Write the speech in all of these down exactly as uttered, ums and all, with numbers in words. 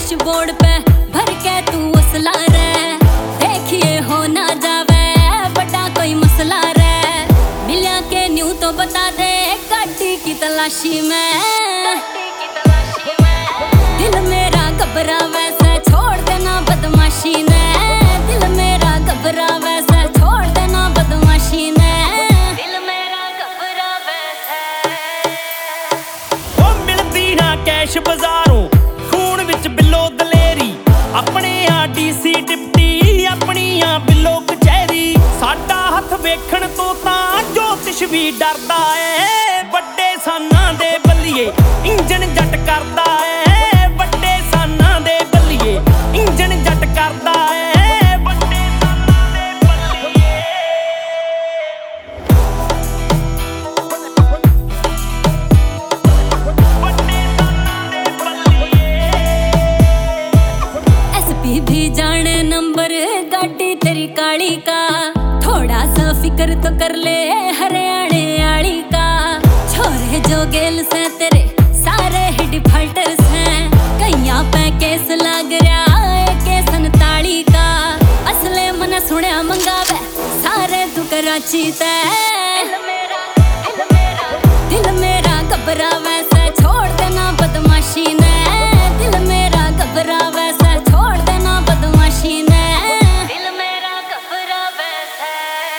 Dashboard पे भर के तू उसला रे, देखिए हो ना जावे बड़ा कोई मसला रे। मिलिया के न्यू तो बता दे गाड़ी की तलाशी में, दिल मेरा घबरा वैसे छोड़ देना बदमाशी ने, दिल मेरा घबरा वैसे छोड़ देना बदमाशी ने, दिल मेरा घबरा वैसे। ओ मिलदी ना कैश बाजारों खून विच बिलो दलेरी, अपने आ डीसी डिप्टी अपनी आ बिलो कचहरी। साडा हथ वेखण तो तां ज्योतिष भी डरदा है, बड़े साना दे बल्लीए इंजन जट करदा है, बड़े साना दे बल्लीए इंजन जट करदा है, बड़े साना दे बल्लीए। बड़े साना दे बल्लीए। एसपी भी जाने नंबर गाड़ी तेरी काली का, थोड़ा सा फिक्र तो कर ले हरियाणे आली का। छोरे जो गेल से तेरे सारे ही डिफाल्टर्स हैं, कईया पे केस लग रहा है के संताली का। असले मन सुनया मंगावे सारे तू कराची ते, दिल मेरा घबरा वैसे छोड़ देना बदमाशी ने, दिल मेरा घबरा वैसे छोड़ देना बदमाशी ने, दिल मेरा घबरा वैसे।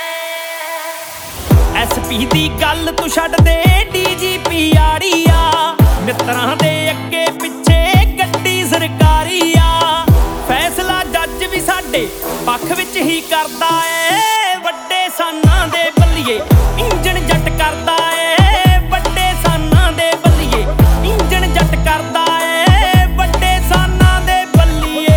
एसपी दी गल तू छड्ड दे डीजीपी आड़ी आ, मित्रां दे अग्गे पिछे गड्डी सरकारी आ। फैसला जज भी साडे पक्ष विच ही करदा है, वड्डे साना दे बल्लीए इंजन जट करदा है, वड्डे साना दे बल्लीए इंजन जट करदा है, वड्डे साना दे बल्लीए।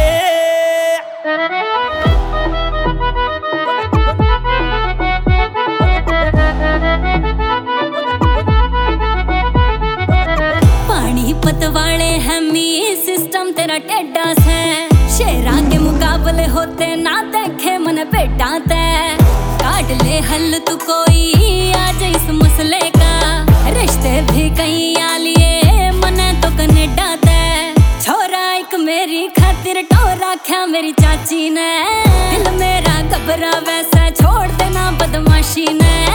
पानीपत वाले हमी सिस्टम तेरा टेढ़ा से, शेरा के मुकाबले होते ना देखे मन बेटा ते। काट ले हल तू कोई आज इस मसले का, रिश्ते भी कहीं आ लिए मन तो कनेडा ते। छोरा एक मेरी खातिर टोरा ख्या मेरी चाची ने, दिल मेरा घबरा वैसे छोड़ देना बदमाशी ने।